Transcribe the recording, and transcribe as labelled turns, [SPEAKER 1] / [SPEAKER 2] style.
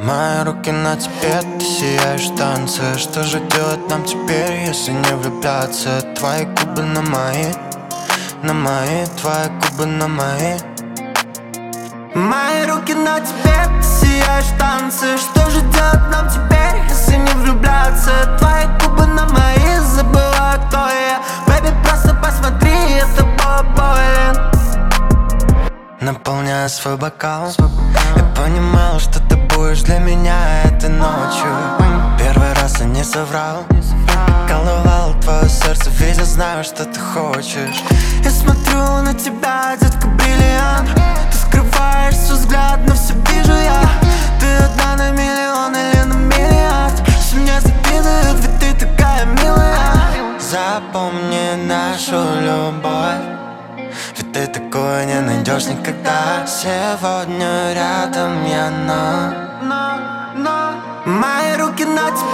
[SPEAKER 1] Мои руки на тебе, ты сияешь в танце. Что же делать нам теперь, если не влюбляться? Твои губы на мои, твои губы на мои. Мои руки на тебе, ты сияешь в танце. Что же делать нам теперь, если не влюбляться? Твои губы на мои, забыла, кто я. Бэби, просто посмотри, я тобой болен. Наполняя свой бокал, я понимал, что ты будешь для меня этой ночью. Первый раз я не соврал, коловал твое сердце, ведь я знаю, что ты хочешь. Я смотрю на тебя, детка, бриллиант. Ты скрываешь свой взгляд, но все вижу я. Ты одна на миллион или на миллиард. Все мне завидуют, ведь ты такая милая. Запомни нашу любовь, ведь ты такое не найдешь никогда. Сегодня рядом я, но мои руки на тебе.